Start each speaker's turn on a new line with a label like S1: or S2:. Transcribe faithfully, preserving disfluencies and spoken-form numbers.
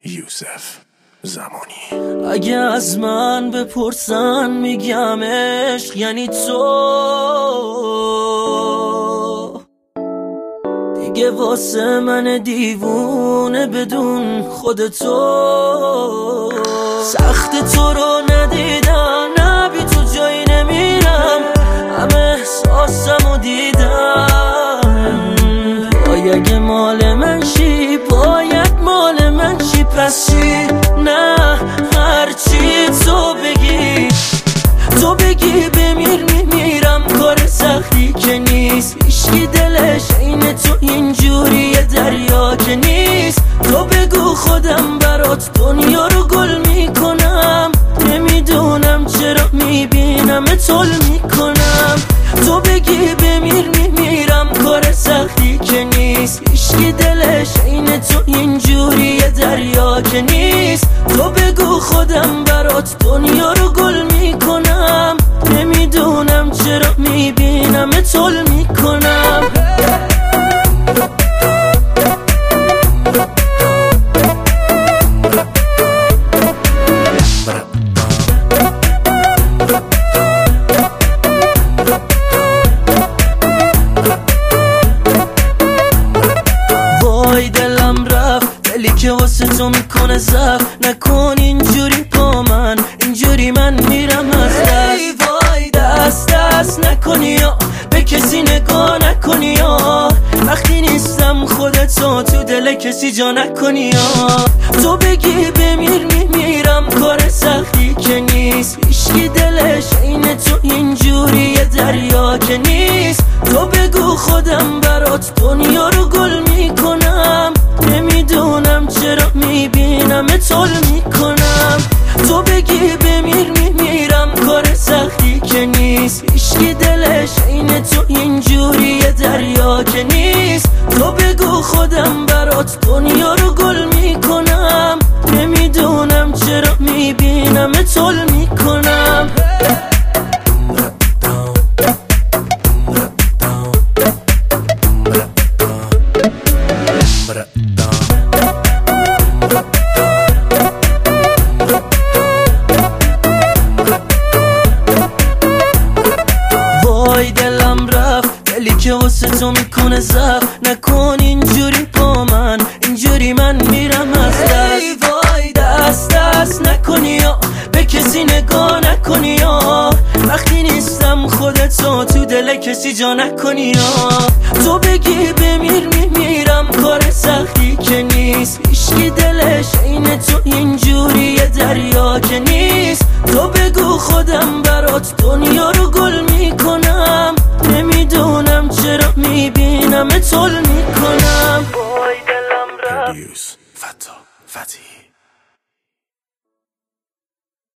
S1: یوسف زمانی.
S2: اگه از من بپرسن میگم عشق یعنی تو، دیگه واسه من دیوونه بدون خودتو. سخت تو رو ندیدم، نه بی تو جایی نمیرم، همه احساسمو دیدم. وای اگه مال من شی باید مال من شی، پس چی؟ نه هرچی تو بگی، تو بگی بمیر میمیرم، کار سختی که نیست، هیچکی دلش این تو اینجوری دریا که نیست. تو بگو خودم برات دنیا رو گل میکنم، نمیدونم چرا میبینم طول میکنم. تو بگی بمیر میمیرم، کار سختی که نیست، هیچکی دلش این تو اینجوری دریا که نیست. تو بگو خودم برات دنیا رو گل میکنم، نمیدونم چرا میبینم طول میکنم. وای دلم رفت، دلی که واسه تو میکنه زفت، نکن اینجوری با من، اینجوری من میرم از دست. ای وای دست دست نکنی یا به کسی نگاه نکنی یا وقتی نیستم خودتو تو دل کسی جا نکنی یا. تو بگی بمیر میمیرم، کار سختی که نیست، هیچکی دلش این تو اینجوری دریا که نیست. تو بگو خودم برات دنیا رو گل میکنم، نمیدونم چرا میبینم طول میکنم. تو بگی بمیر میمیرم، کار سختی که نیست، هیچکی دلش این تو اینجوری دریا که نیست. تو بگو خودم برات دنیا رو گل میکنم، نمیدونم چرا میبینم طول میکنم. وای دلم رفت، دلی که واسه تو میکنه زفت، نکن اینجوری با من، اینجوری من میرم از دست. ای وای دست دست نکنی یا به کسی نگاه نکنی یا وقتی نیستم خودتو تو دل کسی جا نکنی یا. تو بگی بمیر میمیرم، کار سختی که نیست، هیچکی دلش این تو اینجوری دریا که نیست. تو بگو خودم برات دنیا رو گل میکنم، نمیدونم چرا میبینم طول میکنم. وای دلم رفت.
S1: فتا فتی